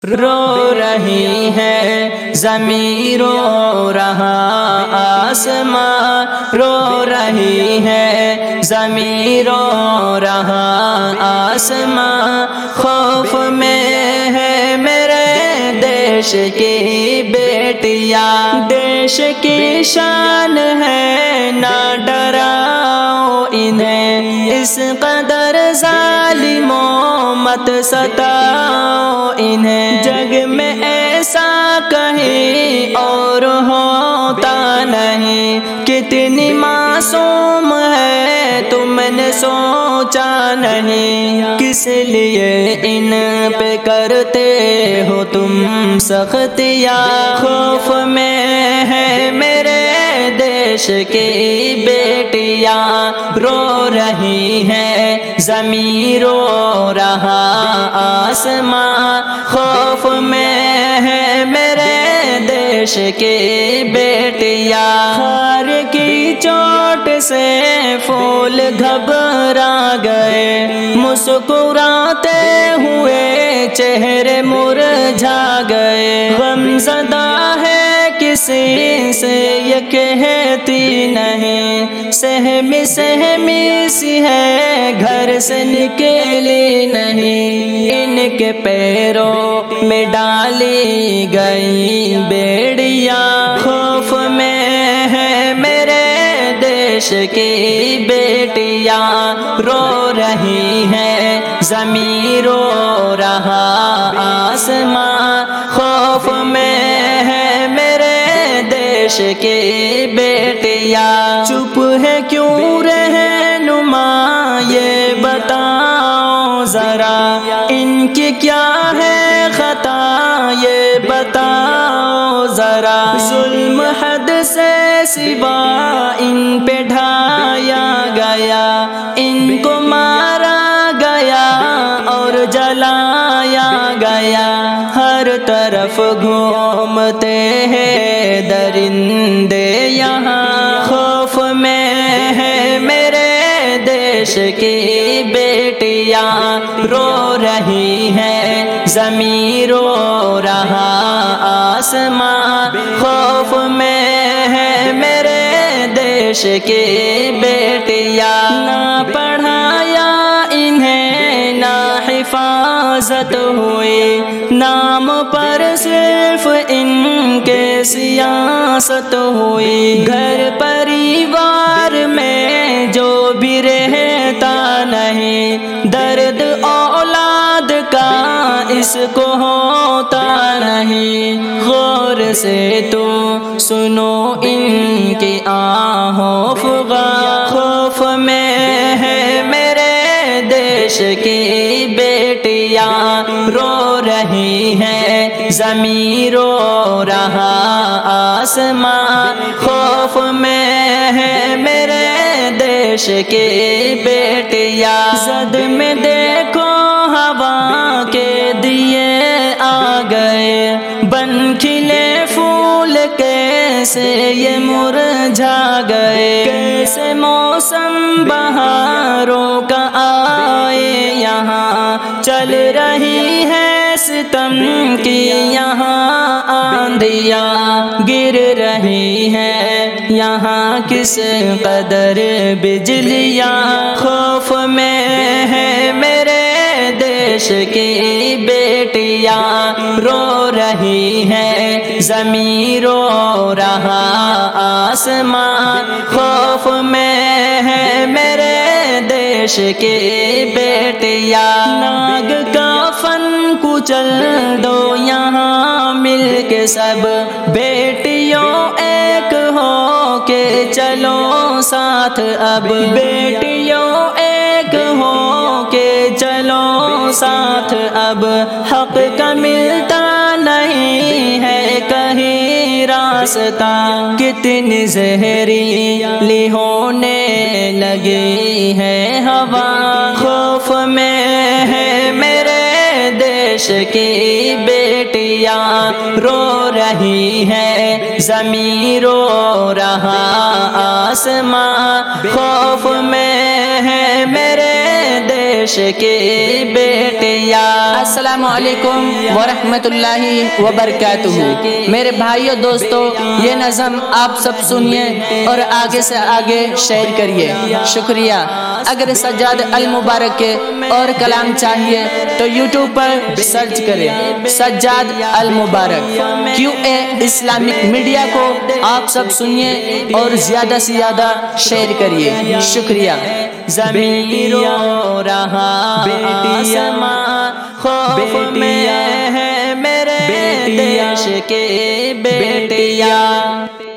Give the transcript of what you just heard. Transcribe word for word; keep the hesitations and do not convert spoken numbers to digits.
رو رہی ہے زمین، رو رہا آسمان، رو رہی ہے زمین، رو رہا آسمان، خوف میں ہے میرے دیش کی بیٹیاں، دیش کی شان ہے نہ ڈراؤ انہیں، اس قدر ظالموں مت ستاؤ انہیں، جگ میں ایسا کہیں اور ہوتا نہیں، کتنی معصوم ہے تم نے سوچا نہیں، کس لیے ان پہ کرتے ہو تم سختیاں، خوف میں ہے میرے دیش کی بیٹیاں، رو رہی ہے زمین، رو رہا آسمان، خوف میں ہے میرے دیش کی بیٹیاں، خار کی چوٹ سے پھول گھبرا گئے، مسکراتے ہوئے چہرے مرجھا گئے، غم زدہ ہے کسی سے یہ کہتی نہیں، سہمی سہمی سی ہے گھر سے نکلی نہیں، ان کے پیروں میں ڈالی گئی بیڑیاں، خوف میں ہے میرے دیش کی بیٹیاں، رو رہی ہے زمین، رو رہا آسمان، خوف میں ہے میرے دیش کی بیٹیاں، چپ ہے کیوں رہنما یہ بتاؤ ذرا، ان کی کیا ہے خطا یہ بتاؤ ذرا، ظلم حد سے سوا ان پہ ڈھایا گیا، ان کو مارا گیا اور جلایا گیا، ہر طرف گھومتے ہیں درندے یہاں، خوف میں ہے میرے دیش کی بیٹیاں، رو رہی ہے زمین، رو رہا آسمان، خوف میں ہے میرے دیش کی بیٹیاں، نہ پڑھایا انہیں نہ حفاظت ہوئی، نام پر صرف ان کے سیاست ہوئی، گھر پریوار میں جو بھی رہتا نہیں، درد اولاد کا اس کو ہوتا نہیں، غور سے تو سنو ان کی آہوں فغاں، خوف میں ہے میرے دیش کی بیٹیاں، رو رہی ہے زمین، رو رہا آسمان، خوف میں ہے میرے دیش کی بیٹیاں، زد میں دیکھو ہوا کے دیے آ گئے، بن کھلے پھول کیسے یہ مرجھا گئے، کیسے موسم بہاروں کا آئے یہاں، چل رہی ہے ستم کی یہاں آندیاں، گر رہی ہے یہاں کس قدر بجلیاں، خوف میں ہے میرے دیش کی بیٹیاں، رو رہی ہے زمین، رو رہا آسمان، خوف میں ہے میرے دیش کی بیٹیاں، ناگ کا فن کچل دو یہاں مل کے سب، بیٹیوں ایک ہو کے چلو ساتھ اب، بیٹیوں ایک ہو کے چلو ساتھ اب، حق کا ملتا نہیں ہے کہیں راستہ، کتنی زہریلی ہونے لگی ہے ہوا، خوف میں ہے میرے دیش کی بیٹیاں، رو رہی ہے زمین، رو رہا آسمان، خوف میں ہے میرے دیش دیش کی بیٹیاں۔ السلام علیکم ورحمۃ اللہ وبرکاتہ۔ میرے بھائیو دوستو، یہ نظم آپ سب سنیے اور آگے سے آگے شیئر کریے، شکریہ۔ اگر سجاد المبارک کے اور کلام چاہیے تو یوٹیوب پر سرچ کریں سجاد المبارک۔ کیو اے اسلامک میڈیا کو آپ سب سنیے اور زیادہ سے زیادہ شیئر کریے، شکریہ۔ زمین رو رہا آسمان خوف میں ہے میرے دیش کی بیٹیاں۔